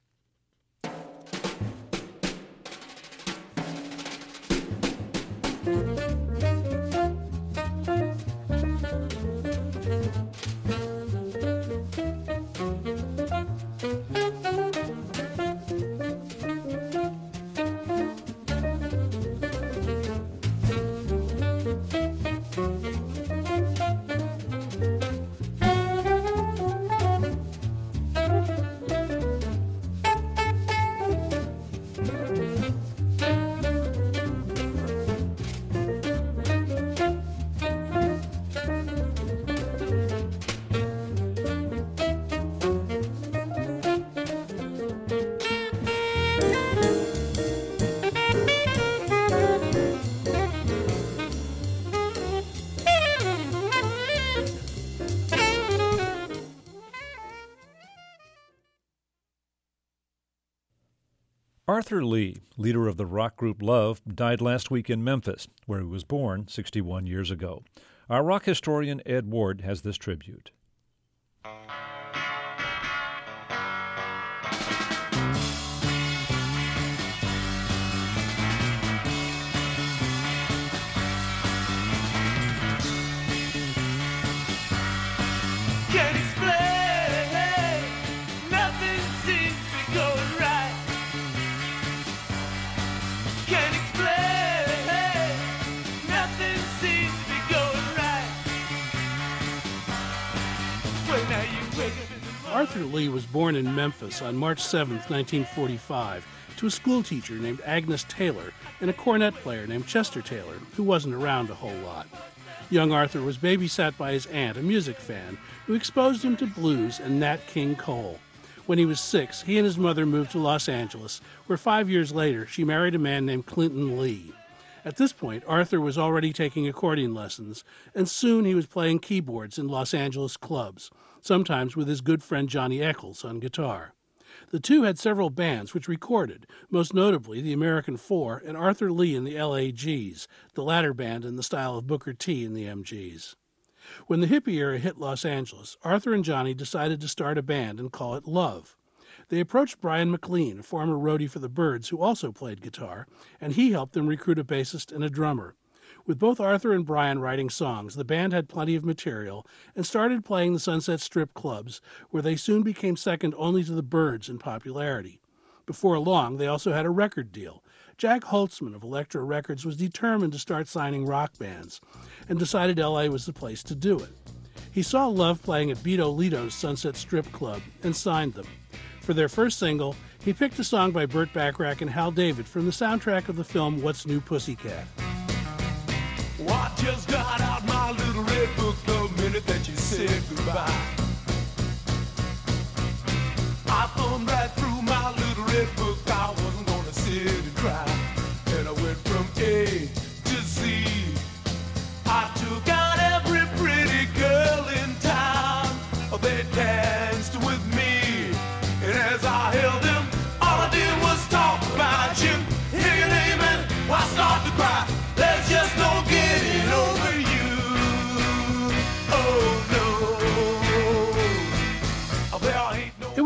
Arthur Lee, leader of the rock group Love, died last week in Memphis, where he was born sixty-one years ago. Our rock historian Ed Ward has this tribute. Can't explain, nothing seems to be going right. Can't explain, nothing seems to be going right. Well, now you wake up in the morning. Arthur Lee was born in Memphis on March seventh, nineteen forty-five, to a schoolteacher named Agnes Taylor and a cornet player named Chester Taylor, who wasn't around a whole lot. Young Arthur was babysat by his aunt, a music fan, who exposed him to blues and Nat King Cole. When he was six, he and his mother moved to Los Angeles, where five years later she married a man named Clinton Lee. At this point, Arthur was already taking accordion lessons, and soon he was playing keyboards in Los Angeles clubs, sometimes with his good friend Johnny Eccles on guitar. The two had several bands which recorded, most notably the American Four and Arthur Lee and the L A Gs, the latter band in the style of Booker T and the M Gs. When the hippie era hit Los Angeles, Arthur and Johnny decided to start a band and call it Love. They approached Brian McLean, a former roadie for the Byrds, who also played guitar, and he helped them recruit a bassist and a drummer. With both Arthur and Brian writing songs, the band had plenty of material and started playing the Sunset Strip clubs, where they soon became second only to the Byrds in popularity. Before long, they also had a record deal. Jack Holtzman of Elektra Records was determined to start signing rock bands and decided L A was the place to do it. He saw Love playing at Beto Lito's Sunset Strip Club and signed them. For their first single, he picked a song by Burt Bacharach and Hal David from the soundtrack of the film What's New Pussycat? Well, I just got out my little red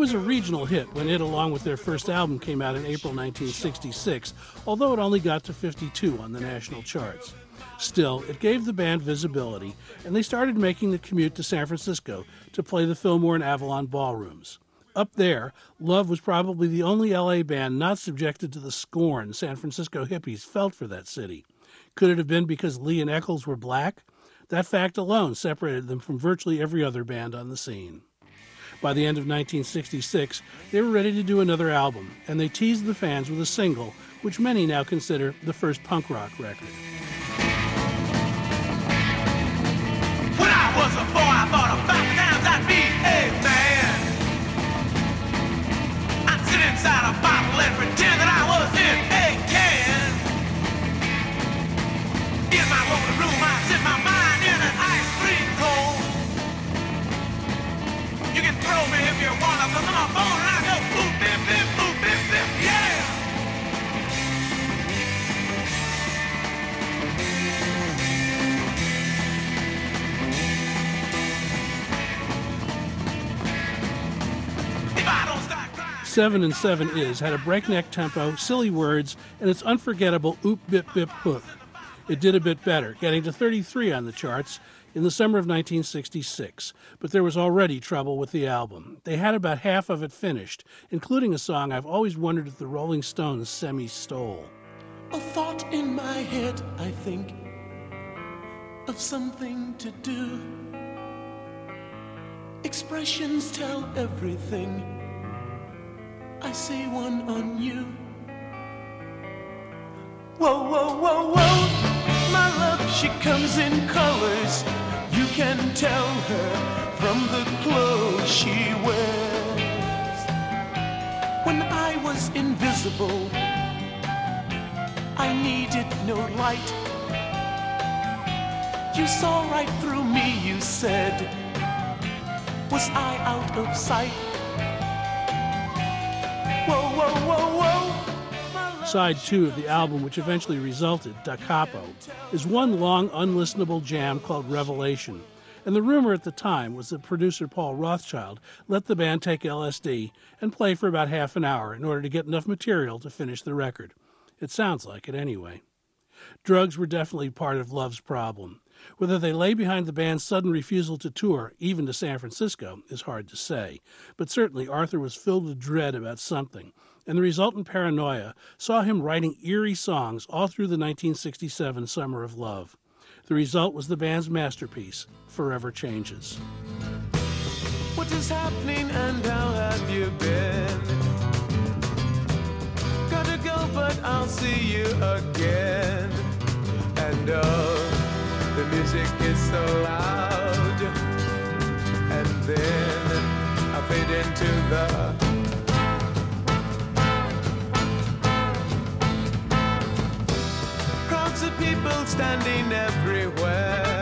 was a regional hit when it, along with their first album, came out in April nineteen sixty-six, although it only got to fifty-two on the national charts. Still, it gave the band visibility, and they started making the commute to San Francisco to play the Fillmore and Avalon ballrooms. Up there, Love was probably the only L A band not subjected to the scorn San Francisco hippies felt for that city. Could it have been because Lee and Eccles were black? That fact alone separated them from virtually every other band on the scene. By the end of nineteen sixty-six, they were ready to do another album, and they teased the fans with a single, which many now consider the first punk rock record. When I was a boy, I thought about the times I'd be a man. I'd sit inside a bottle and pretend that I was in a can. In my lonely room, I'd sit my mind in an ice cream cone. You can throw me if you want to, 'cause I'm a phone and I go boop, bip, bip, boop, bip, bip, yeah! Seven and Seven Is had a breakneck tempo, silly words, and its unforgettable oop bip bip hook. It did a bit better, getting to thirty-three on the charts in the summer of nineteen sixty-six, but there was already trouble with the album. They had about half of it finished, including a song I've always wondered if the Rolling Stones semi-stole. A thought in my head, I think, of something to do. Expressions tell everything. I see one on you. Whoa, whoa, whoa, whoa. My love, she comes in colors. You can tell her from the clothes she wears. When I was invisible, I needed no light. You saw right through me, you said. Was I out of sight? Whoa, whoa, whoa, whoa. Side two of the album, which eventually resulted, Da Capo, is one long, unlistenable jam called Revelation. And the rumor at the time was that producer Paul Rothchild let the band take L S D and play for about half an hour in order to get enough material to finish the record. It sounds like it anyway. Drugs were definitely part of Love's problem. Whether they lay behind the band's sudden refusal to tour, even to San Francisco, is hard to say. But certainly Arthur was filled with dread about something, and the resultant paranoia saw him writing eerie songs all through the nineteen sixty-seven Summer of Love. The result was the band's masterpiece, Forever Changes. What is happening and how have you been? Gotta go, but I'll see you again. And oh, the music is so loud. And then I fade into the crowds of people standing everywhere.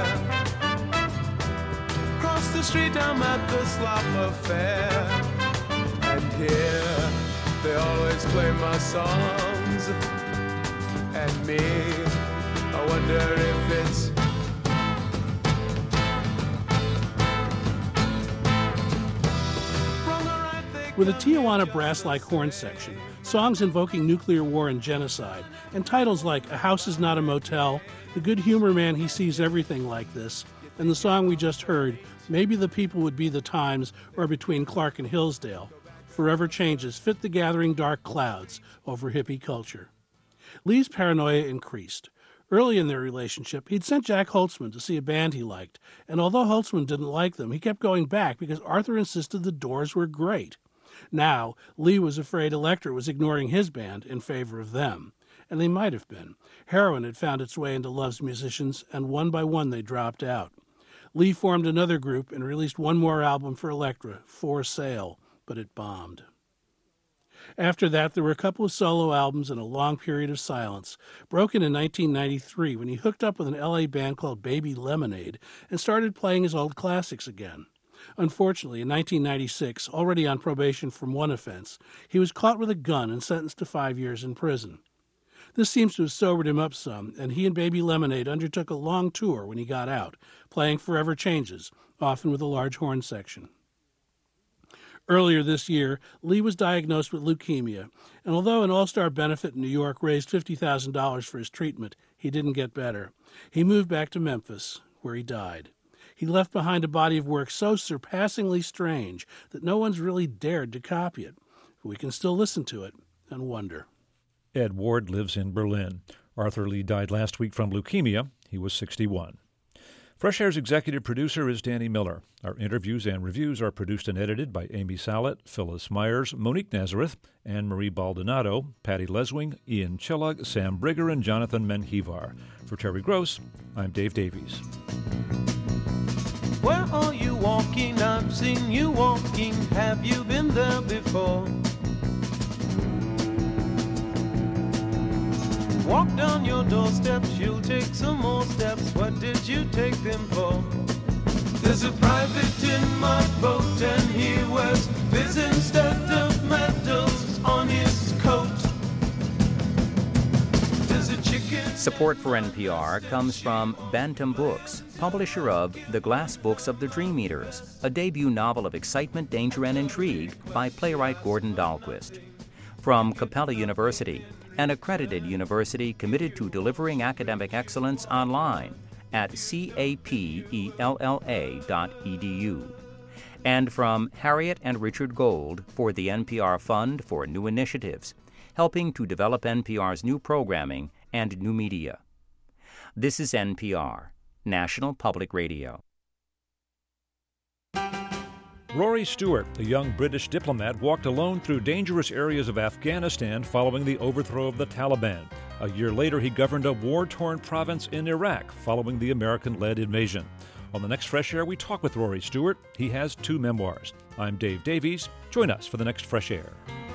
Across the street I'm at the Slop Affair. And here they always play my songs. And me, I wonder if it's with a Tijuana brass-like horn section, songs invoking nuclear war and genocide, and titles like A House Is Not a Motel, The Good Humor Man He Sees Everything Like This, and the song we just heard, Maybe the People Would Be the Times, or Between Clark and Hillsdale, Forever Changes fit the gathering dark clouds over hippie culture. Lee's paranoia increased. Early in their relationship, he'd sent Jack Holtzman to see a band he liked, and although Holtzman didn't like them, he kept going back because Arthur insisted the Doors were great. Now, Lee was afraid Elektra was ignoring his band in favor of them, and they might have been. Heroin had found its way into Love's musicians, and one by one they dropped out. Lee formed another group and released one more album for Elektra, For Sale, but it bombed. After that, there were a couple of solo albums and a long period of silence, broken in nineteen ninety-three when he hooked up with an L A band called Baby Lemonade and started playing his old classics again. Unfortunately, in nineteen ninety-six, already on probation from one offense, he was caught with a gun and sentenced to five years in prison. This seems to have sobered him up some, and he and Baby Lemonade undertook a long tour when he got out, playing Forever Changes, often with a large horn section. Earlier this year, Lee was diagnosed with leukemia, and although an all-star benefit in New York raised fifty thousand dollars for his treatment, he didn't get better. He moved back to Memphis, where he died. He left behind a body of work so surpassingly strange that no one's really dared to copy it. But we can still listen to it and wonder. Ed Ward lives in Berlin. Arthur Lee died last week from leukemia. He was sixty-one. Fresh Air's executive producer is Danny Miller. Our interviews and reviews are produced and edited by Amy Salet, Phyllis Myers, Monique Nazareth, Anne-Marie Baldonado, Patty Leswing, Ian Chillug, Sam Brigger, and Jonathan Menjivar. For Terry Gross, I'm Dave Davies. Where are you walking? I've seen you walking. Have you been there before? Walk down your doorsteps, you'll take some more steps. What did you take them for? There's a private in my boat and he wears fizz instead of medals on his coat. There's a chicken. Support for N P R comes from Bantam Books, publisher of The Glass Books of the Dream Eaters, a debut novel of excitement, danger, and intrigue by playwright Gordon Dahlquist. From Capella University, an accredited university committed to delivering academic excellence online at capella dot e d u. And from Harriet and Richard Gold for the N P R Fund for New Initiatives, helping to develop N P R's new programming and new media. This is N P R, National Public Radio. Rory Stewart, a young British diplomat, walked alone through dangerous areas of Afghanistan following the overthrow of the Taliban. A year later, he governed a war-torn province in Iraq following the American-led invasion. On the next Fresh Air, we talk with Rory Stewart. He has two memoirs. I'm Dave Davies. Join us for the next Fresh Air.